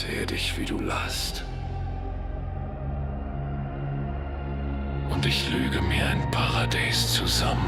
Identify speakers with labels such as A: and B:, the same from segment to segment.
A: sehe dich, wie du lachst. Und ich lüge mir ein Paradies zusammen.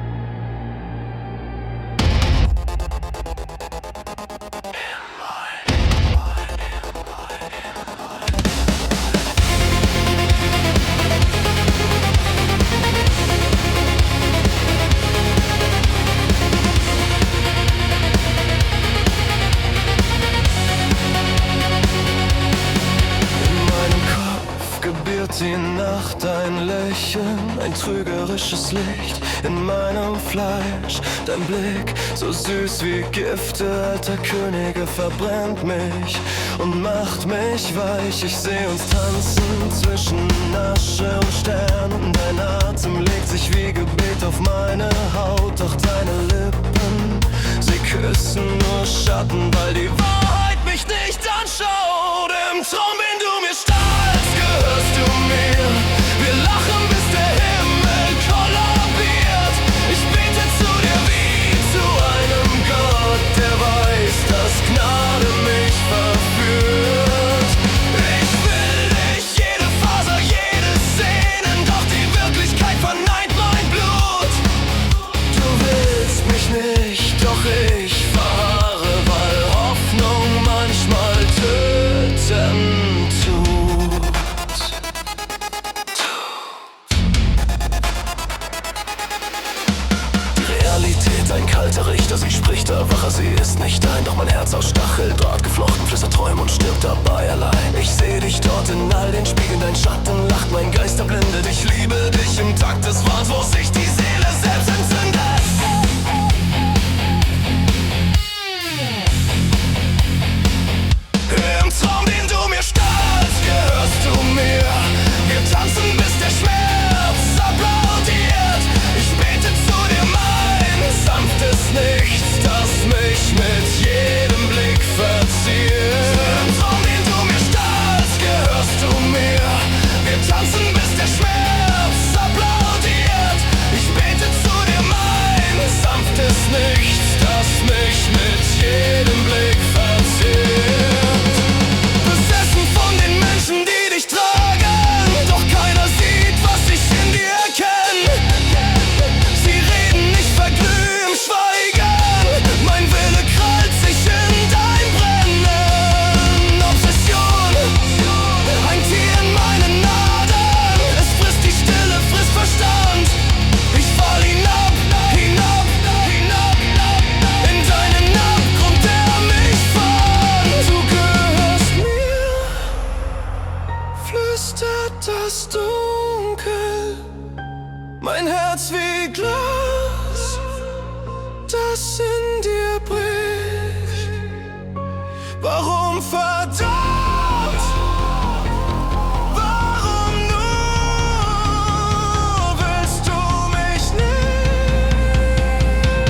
B: Die Nacht ein Lächeln, ein trügerisches Licht in meinem Fleisch. Dein Blick, so süß wie Gifte alter Könige, verbrennt mich und macht mich weich. Ich seh uns tanzen zwischen Asche und Sternen. Dein Atem legt sich wie Gebet auf meine Haut. Doch deine Lippen, sie küssen nur Schatten, weil die Wahrheit mich nicht anschaut. Im Traum, wenn du mir stahlst, gehörst du mir. Wir lachen, bis der Himmel kollabiert. Ich bete zu dir wie zu einem Gott, der weiß, dass Gnade mich verführt. Ich will dich, jede Faser, jedes Sehnen, doch die Wirklichkeit verneint mein Blut. Du willst mich nicht, doch ich verharre, weil Hoffnung manchmal töten tut. Ein kalter Richter, sie spricht, erwache, sie ist nicht ein. Doch mein Herz aus Stacheldraht geflochten, flüstert Träume und stirbt dabei allein. Ich seh dich dort in all den Spiegeln, dein Schatten lacht, mein Geist erblindet. Ich liebe dich im Takt des Wahns, wo sich die Seele selbst entzündet. Im Traum, den du mir stahlst, gehörst du mir. Wir tanzen, bis der Schmerz applaudiert. Ich bete zu dir mein sanftes Nichts, das mich mit jedem Blick verzieht. Im Traum, den du mir stahlst, gehörst du mir. Wir tanzen, bis der Schmerz applaudiert. Ich bete zu dir mein sanftes Nichts, das mich mit jedem Blick verzieht. Besessen von den Menschen, die dich tragen, doch keiner sieht, was ich in dir erkenne. Sie reden, ich verglüh im Schweigen, mein Wille krallt sich in dein Brennen. Obsession, ein Tier in meinen Adern, es frisst die Stille, frisst Verstand. Ich fall hinab, hinab, hinab, in deinen Abgrund, der mich fand. Du gehörst mir, flüstert das Dunkel, mein Herz wie Glas, das in dir bricht. Warum verdammt? Warum nur willst du mich nicht?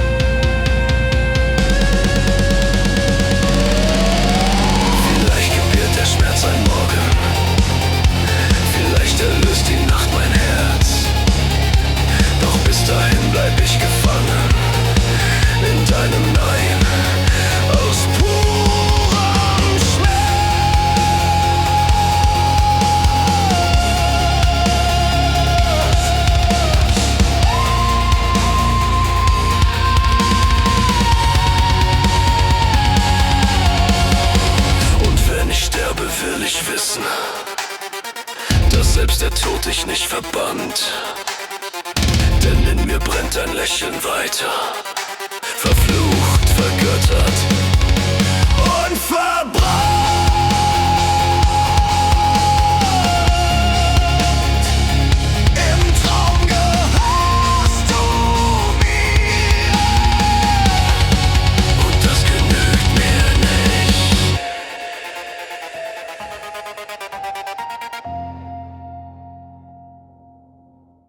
B: Vielleicht gebiert der Schmerz ein Morgen, vielleicht erlöst die Nacht mein Herz. Doch bis dahin bleib ich gefangen in deinem Nein aus purem Schmerz. Und wenn ich sterbe, will ich wissen, dass selbst der Tod dich nicht verbannt. Denn in mir brennt ein Lächeln weiter, verflucht, vergöttert und